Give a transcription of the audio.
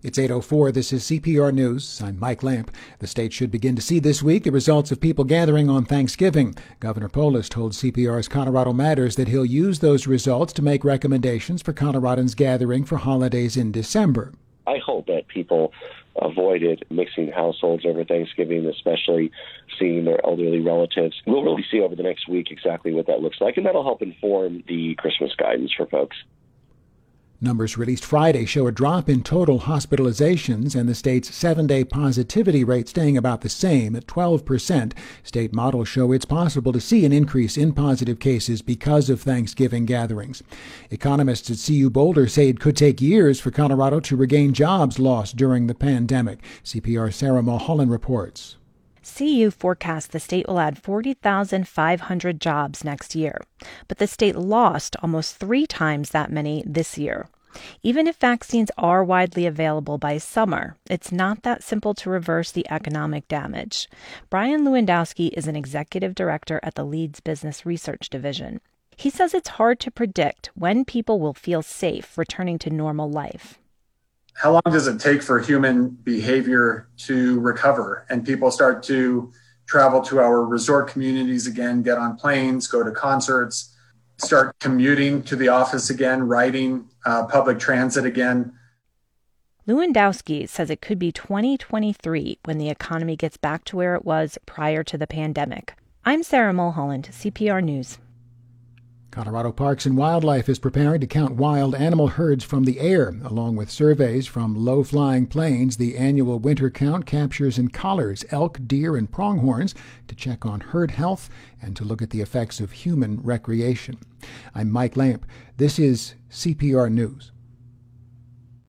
It's 8:04. This is CPR News. I'm Mike Lamp. The state should begin to see this week the results of people gathering on Thanksgiving. Governor Polis told CPR's Colorado Matters that he'll use those results to make recommendations for Coloradans gathering for holidays in December. I hope that people avoided mixing households over Thanksgiving, especially seeing their elderly relatives. We'll really see over the next week exactly what that looks like, and that'll help inform the Christmas guidance for folks. Numbers released Friday show a drop in total hospitalizations and the state's 7-day positivity rate staying about the same at 12%. State models show it's possible to see an increase in positive cases because of Thanksgiving gatherings. Economists at CU Boulder say it could take years for Colorado to regain jobs lost during the pandemic. CPR's Sarah Mulholland reports. CU forecasts the state will add 40,500 jobs next year, but the state lost almost 3 times that many this year. Even if vaccines are widely available by summer, it's not that simple to reverse the economic damage. Brian Lewandowski is an executive director at the Leeds Business Research Division. He says it's hard to predict when people will feel safe returning to normal life. How long does it take for human behavior to recover and people start to travel to our resort communities again, get on planes, go to concerts, start commuting to the office again, riding public transit again? Lewandowski says it could be 2023 when the economy gets back to where it was prior to the pandemic. I'm Sarah Mulholland, CPR News. Colorado Parks and Wildlife is preparing to count wild animal herds from the air. Along with surveys from low-flying planes, the annual winter count captures and collars elk, deer, and pronghorns to check on herd health and to look at the effects of human recreation. I'm Mike Lamp. This is CPR News.